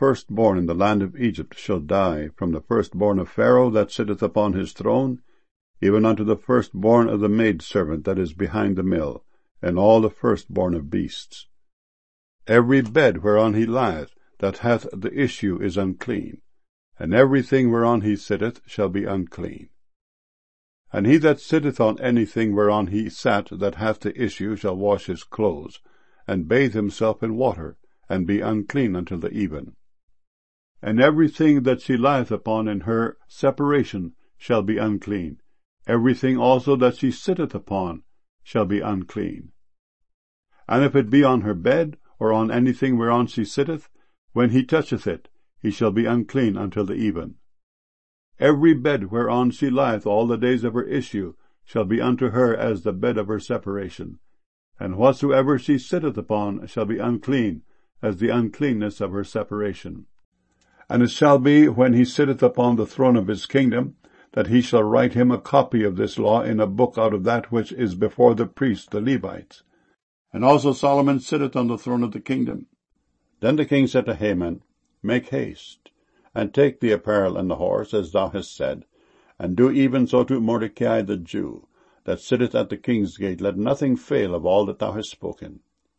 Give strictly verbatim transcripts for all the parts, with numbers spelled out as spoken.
firstborn in the land of Egypt shall die, from the firstborn of Pharaoh that sitteth upon his throne, even unto the firstborn of the maidservant that is behind the mill, and all the firstborn of beasts. Every bed whereon he lieth, that hath the issue, is unclean, and everything whereon he sitteth shall be unclean. And he that sitteth on anything whereon he sat that hath the issue shall wash his clothes, and bathe himself in water, and be unclean until the even. And everything that she lieth upon in her separation shall be unclean. Everything also that she sitteth upon shall be unclean. And if it be on her bed, or on anything whereon she sitteth, when he toucheth it, he shall be unclean until the even. Every bed whereon she lieth all the days of her issue shall be unto her as the bed of her separation, and whatsoever she sitteth upon shall be unclean, as the uncleanness of her separation. And it shall be, when he sitteth upon the throne of his kingdom, that he shall write him a copy of this law in a book out of that which is before the priests the Levites. And also Solomon sitteth on the throne of the kingdom. Then the king said to Haman, Make haste, and take the apparel and the horse, as thou hast said, and do even so to Mordecai the Jew, that sitteth at the king's gate. Let nothing fail of all that thou hast spoken.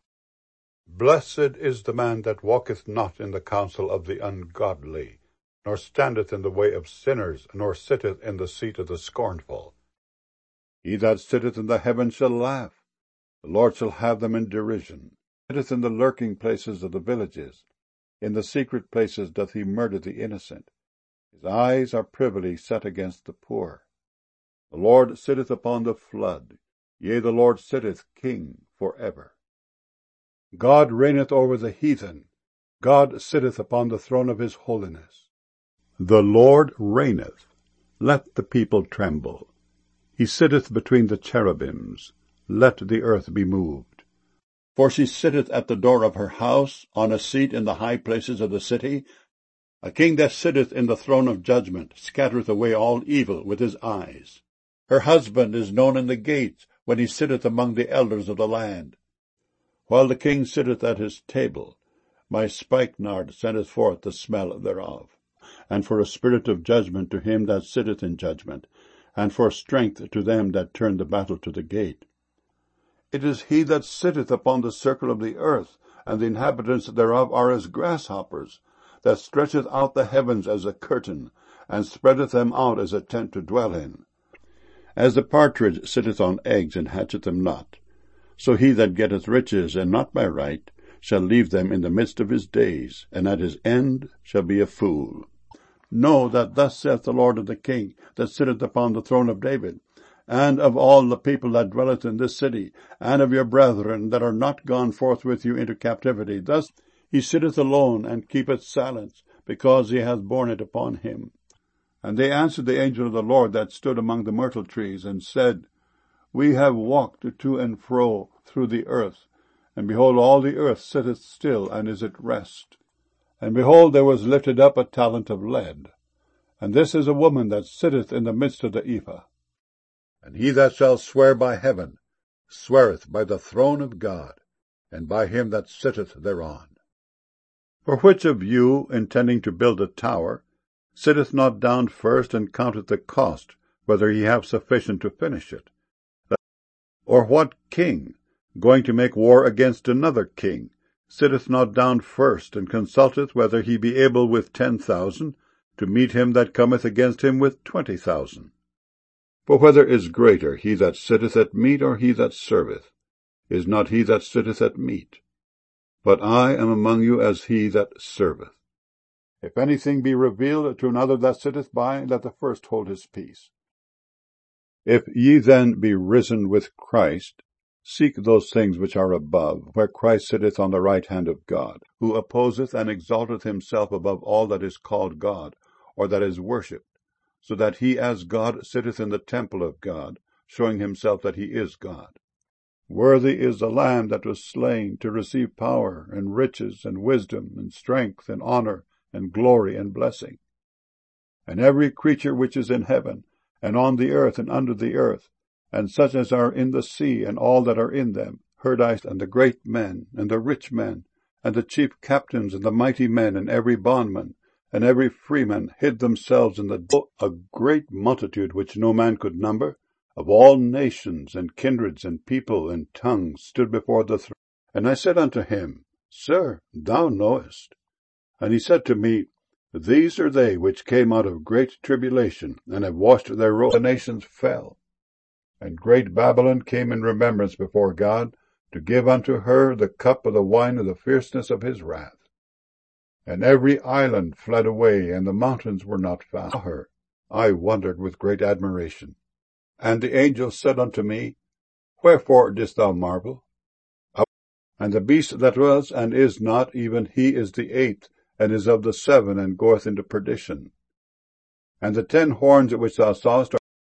Blessed is the man that walketh not in the counsel of the ungodly, nor standeth in the way of sinners, nor sitteth in the seat of the scornful. He that sitteth in the heavens shall laugh. The Lord shall have them in derision. He sitteth in the lurking places of the villages. In the secret places doth he murder the innocent. His eyes are privily set against the poor. The Lord sitteth upon the flood. Yea, the Lord sitteth king for ever. God reigneth over the heathen. God sitteth upon the throne of his holiness. The Lord reigneth. Let the people tremble. He sitteth between the cherubims. Let the earth be moved. For she sitteth at the door of her house, on a seat in the high places of the city. A king that sitteth in the throne of judgment scattereth away all evil with his eyes. Her husband is known in the gates, when he sitteth among the elders of the land. While the king sitteth at his table, my spikenard sendeth forth the smell thereof, and for a spirit of judgment to him that sitteth in judgment, and for strength to them that turn the battle to the gate. It is he that sitteth upon the circle of the earth, and the inhabitants thereof are as grasshoppers, that stretcheth out the heavens as a curtain, and spreadeth them out as a tent to dwell in. As the partridge sitteth on eggs, and hatcheth them not, so he that getteth riches, and not by right, shall leave them in the midst of his days, and at his end shall be a fool. Know that thus saith the Lord of the King, that sitteth upon the throne of David, and of all the people that dwelleth in this city, and of your brethren that are not gone forth with you into captivity. Thus he sitteth alone, and keepeth silence, because he hath borne it upon him. And they answered the angel of the Lord that stood among the myrtle trees, and said, We have walked to and fro through the earth, and behold, all the earth sitteth still, and is at rest. And behold, there was lifted up a talent of lead, and this is a woman that sitteth in the midst of the ephah. And he that shall swear by heaven sweareth by the throne of God, and by him that sitteth thereon. For which of you, intending to build a tower, sitteth not down first and counteth the cost, whether he have sufficient to finish it? Or what king, going to make war against another king, sitteth not down first, and consulteth whether he be able with ten thousand to meet him that cometh against him with twenty thousand? For whether is greater, he that sitteth at meat, or he that serveth? Is not he that sitteth at meat? But I am among you as he that serveth. If anything be revealed to another that sitteth by, let the first hold his peace. If ye then be risen with Christ, seek those things which are above, where Christ sitteth on the right hand of God, who opposeth and exalteth himself above all that is called God, or that is worshipped, so that he as God sitteth in the temple of God, showing himself that he is God. Worthy is the Lamb that was slain to receive power, and riches, and wisdom, and strength, and honor, and glory, and blessing. And every creature which is in heaven, and on the earth, and under the earth, and such as are in the sea, and all that are in them, heard I, and the great men, and the rich men, And the chief captains, and the mighty men, and every bondman, and every freeman hid themselves in the a great multitude which no man could number, of all nations, and kindreds, and people, and tongues, stood before the throne. And I said unto him, Sir, thou knowest. And he said to me, These are they which came out of great tribulation, and have washed their robes. The nations fell. And great Babylon came in remembrance before God, to give unto her the cup of the wine of the fierceness of his wrath. And every island fled away, and the mountains were not found. Her I wondered with great admiration. And the angel said unto me, Wherefore didst thou marvel? And the beast that was and is not, even he is the eighth, and is of the seven, and goeth into perdition. And the ten horns which thou sawest